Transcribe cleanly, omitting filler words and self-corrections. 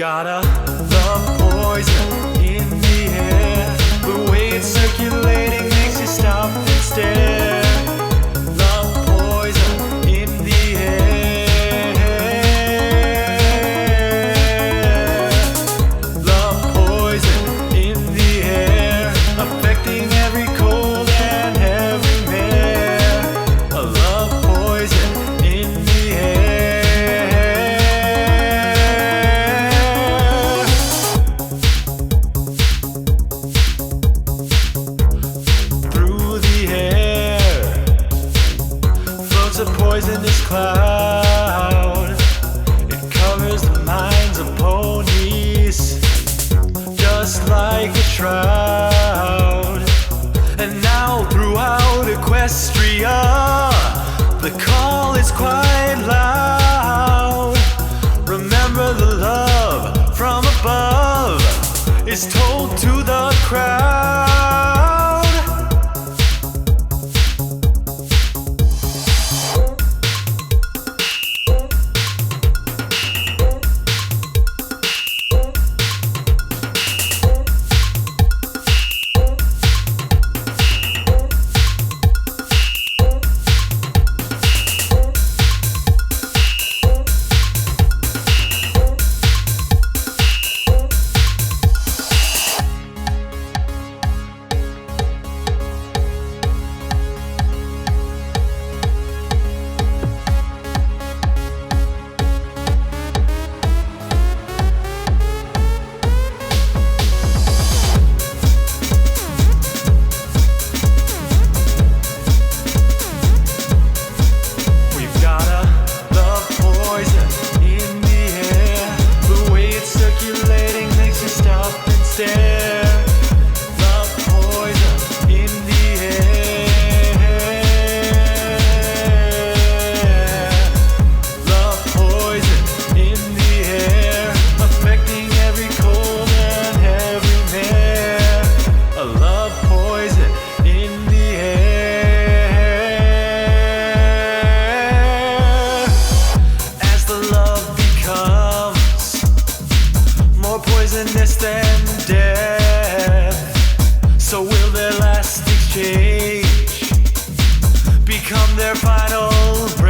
Gotta love poison in the air. The way it's circulating makes you stop and stare. Love poison in the air. Love poison in the air, affecting every cold and every mare. A love poison in the air. A poisonous cloud, it covers the minds of ponies, just like a shroud. And now throughout Equestria, the call is quite loud. Remember, the love from above is told to the crowd. Love poison in the air. Love poison in the air, affecting every cold and every mare. A love poison in the air. As the love becomes more poisonous than death, so will their last exchange become their final